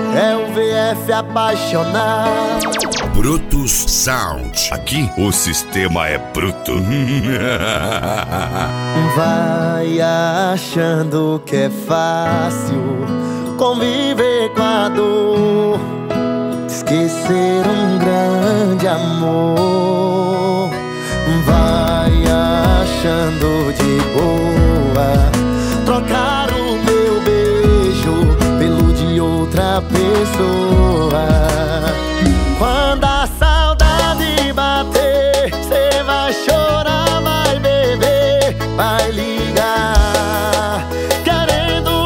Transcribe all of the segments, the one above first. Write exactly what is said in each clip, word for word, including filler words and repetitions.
É o V F apaixonado. Brutus Sound. Aqui o sistema é bruto. Vai achando que é fácil conviver com a dor, esquecer um grande amor. Vai achando de boa trocar o meu beijo pelo de outra pessoa. Quando a saudade bater, cê vai chorar, vai beber, vai ligar querendo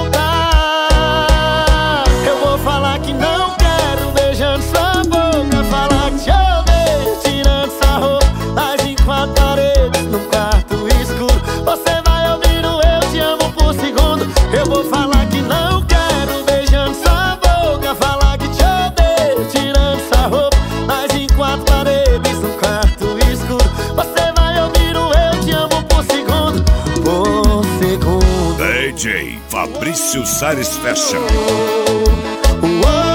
voltar. Eu vou falar que não quero, beijando sua boca, falar que te odeio, tirando essa roupa, mas em quatro paredes, num quarto escuro, você vai ouvir o eu te amo por segundo. Eu vou falar que não quero, beijando sua boca, falar que te odeio, tirando essa roupa, mas em quatro paredes, num quarto escuro, você vai ouvir o eu te amo por segundo, por segundo. D J Fabrício Salles Fashion. Oh, oh, oh.